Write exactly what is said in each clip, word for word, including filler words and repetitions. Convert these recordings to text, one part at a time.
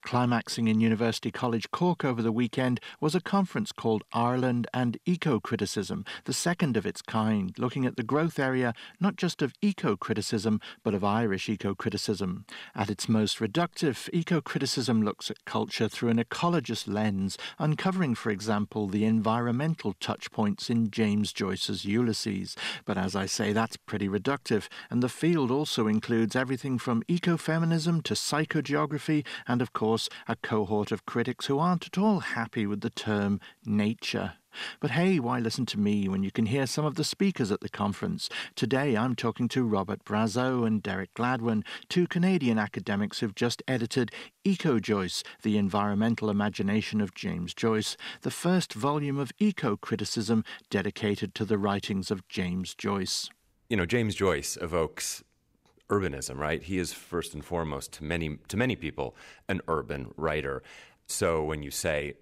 Climaxing in University College Cork over the weekend was a conference called Ireland and Eco-Criticism, the second of its kind, looking at the growth area not just of eco-criticism, but of Irish eco-criticism. At its most reductive, eco-criticism looks at culture through an ecologist lens, uncovering, for example, the environmental touchpoints in James Joyce's Ulysses. But as I say, that's pretty reductive, and the field also includes everything from ecofeminism to psychogeography, and of course a cohort of critics who aren't at all happy with the term nature. But hey, why listen to me when you can hear some of the speakers at the conference? Today I'm talking to Robert Brazeau and Derek Gladwin, two Canadian academics who've just edited Eco-Joyce, the environmental imagination of James Joyce, the first volume of eco-criticism dedicated to the writings of James Joyce. You know, James Joyce evokes urbanism, right? He is first and foremost to many to many people an urban writer. So when you say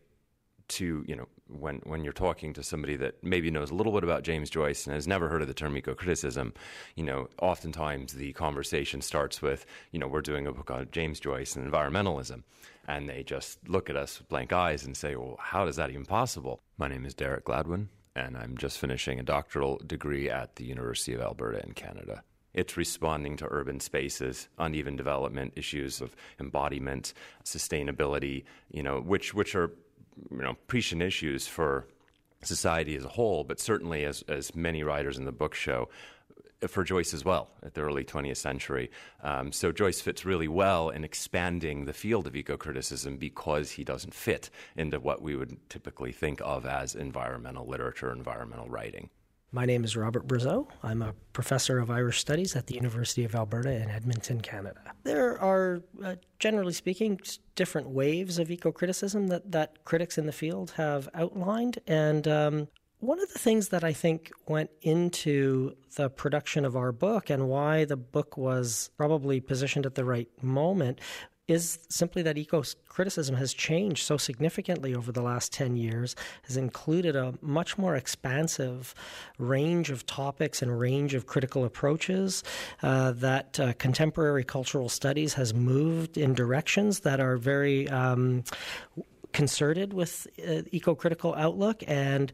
to, you know, when when you're talking to somebody that maybe knows a little bit about James Joyce and has never heard of the term eco-criticism, you know, oftentimes the conversation starts with, you know, we're doing a book on James Joyce and environmentalism. And they just look at us with blank eyes and say, well, how is that even possible? My name is Derek Gladwin, and I'm just finishing a doctoral degree at the University of Alberta in Canada. It's responding to urban spaces, uneven development, issues of embodiment, sustainability, you know, which which are, you know, prescient issues for society as a whole, but certainly as as many writers in the book show, for Joyce as well at the early twentieth century. Um, so Joyce fits really well in expanding the field of eco-criticism because he doesn't fit into what we would typically think of as environmental literature, environmental writing. My name is Robert Brazeau. I'm a professor of Irish Studies at the University of Alberta in Edmonton, Canada. There are, uh, generally speaking, different waves of eco-criticism that, that critics in the field have outlined. And um, one of the things that I think went into the production of our book and why the book was probably positioned at the right moment is simply that eco-criticism has changed so significantly over the last ten years, has included a much more expansive range of topics and range of critical approaches, uh, that uh, contemporary cultural studies has moved in directions that are very um, concerted with uh, eco-critical outlook. And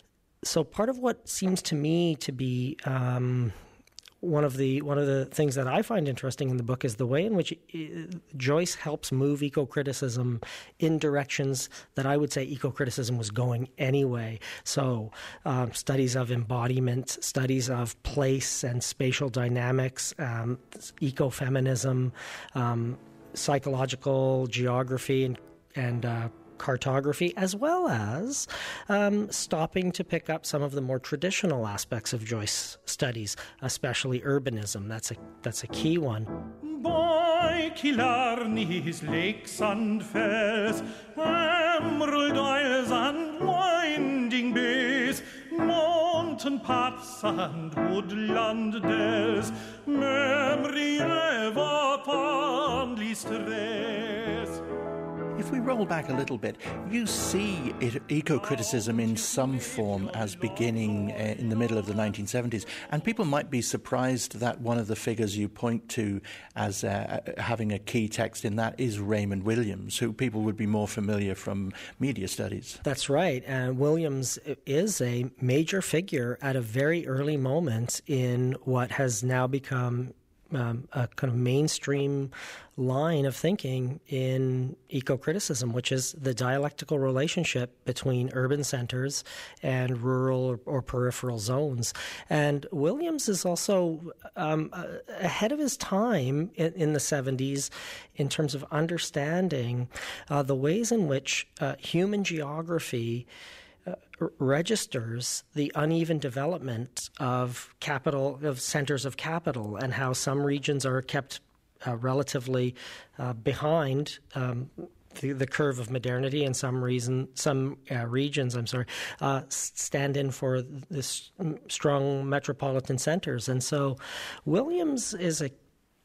so part of what seems to me to be um, One of the one of the things that I find interesting in the book is the way in which Joyce helps move eco-criticism in directions that I would say eco-criticism was going anyway. So um, studies of embodiment, studies of place and spatial dynamics, um, ecofeminism, um, psychological geography and, and uh, cartography, as well as um, stopping to pick up some of the more traditional aspects of Joyce studies, especially urbanism. That's a that's a key one. By Killarney's lakes and fells, emerald isles and winding bays, mountain paths and woodland dells, memory ever fondly strays. If we roll back a little bit, you see it, eco-criticism in some form as beginning uh, in the middle of the nineteen seventies, and people might be surprised that one of the figures you point to as uh, having a key text in that is Raymond Williams, who people would be more familiar from media studies. That's right, and Williams is a major figure at a very early moment in what has now become Um, a kind of mainstream line of thinking in eco-criticism, which is the dialectical relationship between urban centers and rural or, or peripheral zones. And Williams is also um, ahead of his time in, in the seventies in terms of understanding uh, the ways in which uh, human geography Uh, registers the uneven development of capital, of centers of capital, and how some regions are kept uh, relatively uh, behind um, the, the curve of modernity, and some reason, some uh, regions, I'm sorry, uh, stand in for this strong metropolitan centers. And so Williams is a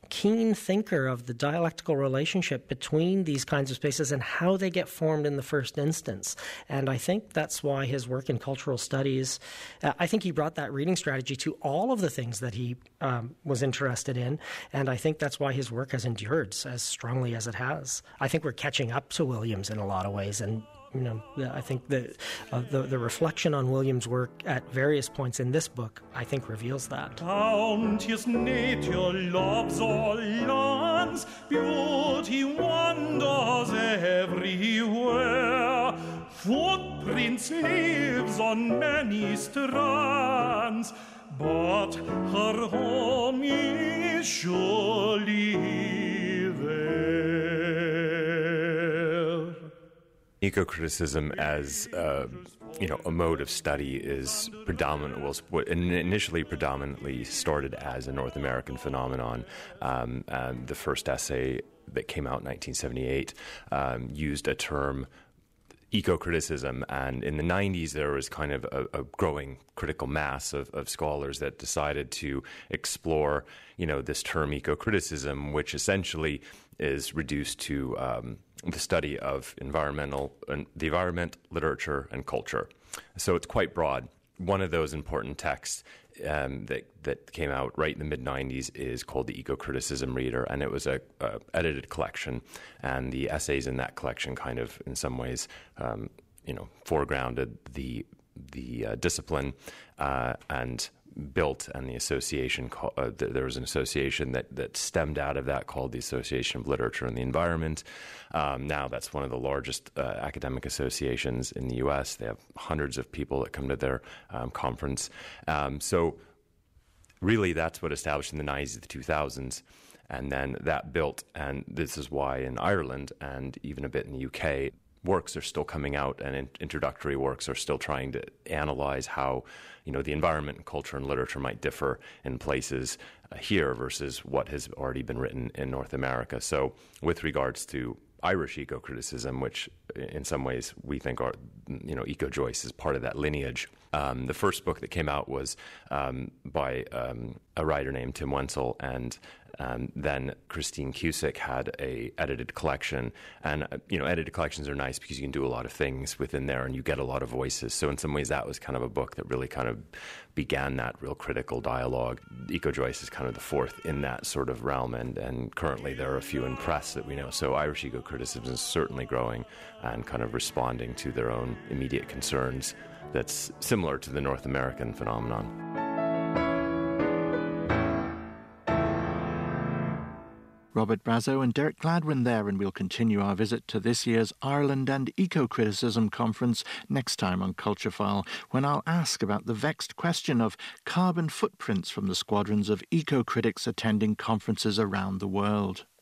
keen thinker of the dialectical relationship between these kinds of spaces and how they get formed in the first instance. And I think that's why his work in cultural studies, uh, I think he brought that reading strategy to all of the things that he um, was interested in. And I think that's why his work has endured as strongly as it has. I think we're catching up to Williams in a lot of ways, and you know, I think the, uh, the the reflection on Williams' work at various points in this book, I think, reveals that. Countless nature loves all lands, beauty wanders everywhere. Footprints lives on many strands, but her home is surely there. Eco-criticism as uh, you know, a mode of study is predominant. Was initially predominantly started as a North American phenomenon. Um, and the first essay that came out in nineteen seventy-eight um, used a term, eco-criticism, and in the nineties there was kind of a, a growing critical mass of, of scholars that decided to explore, you know, this term eco-criticism, which essentially is reduced to um, the study of environmental, uh, the environment, literature, and culture. So it's quite broad. One of those important texts um, that that came out right in the mid nineties is called the Eco-Criticism Reader, and it was a, a edited collection, and the essays in that collection kind of, in some ways, um, you know, foregrounded the the uh, discipline uh, and built, and the association, uh, there was an association that, that stemmed out of that called the Association of Literature and the Environment. Um, now that's one of the largest uh, academic associations in the U S. They have hundreds of people that come to their um, conference. Um, so really that's what established in the nineties, the two thousands. And then that built, and this is why in Ireland and even a bit in the U K, works are still coming out, and in- introductory works are still trying to analyze how, you know, the environment and culture and literature might differ in places uh, here versus what has already been written in North America. So with regards to Irish eco-criticism, which in some ways we think are, you know, Eco-Joyce is part of that lineage. Um, the first book that came out was um, by um, a writer named Tim Wenzel, and um, then Christine Cusick had a edited collection. And, uh, you know, edited collections are nice because you can do a lot of things within there and you get a lot of voices. So in some ways that was kind of a book that really kind of began that real critical dialogue. Eco-Joyce is kind of the fourth in that sort of realm, and, and currently there are a few in press that we know. So Irish eco-criticism is certainly growing and kind of responding to their own immediate concerns. That's similar to the North American phenomenon. Robert Brazeau and Derek Gladwin there, and we'll continue our visit to this year's Ireland and Eco-Criticism Conference next time on Culture File, when I'll ask about the vexed question of carbon footprints from the squadrons of eco-critics attending conferences around the world.